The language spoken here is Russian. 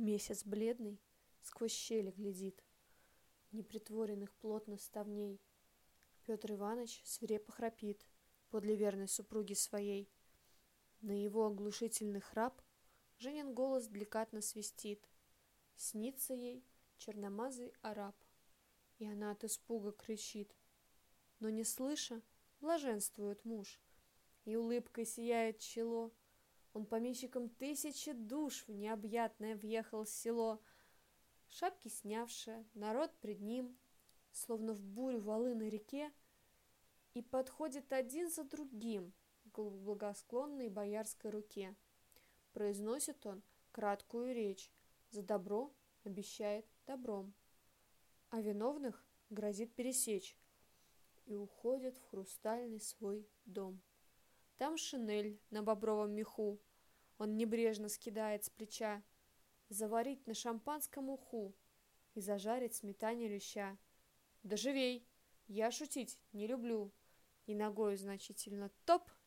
Месяц бледный сквозь щели глядит непритворенных плотно ставней. Петр Иванович свирепо храпит подле верной супруги своей. На его оглушительный храп Женин голос деликатно свистит. Снится ей черномазый араб, и она от испуга кричит. Но не слыша, блаженствует муж, и улыбкой сияет чело. Он помещиком 1000 душ в необъятное въехал село. Шапки снявши, народ пред ним, словно в бурю валы на реке, и подходит один за другим к благосклонной боярской руке. Произносит он краткую речь, за добро обещает добром, а виновных грозит пересечь, и уходит в хрустальный свой дом. Там шинель на бобровом меху он небрежно скидает с плеча, заварить на шампанском уху и зажарить сметане леща. Да живей, я шутить не люблю, и ногою значительно топ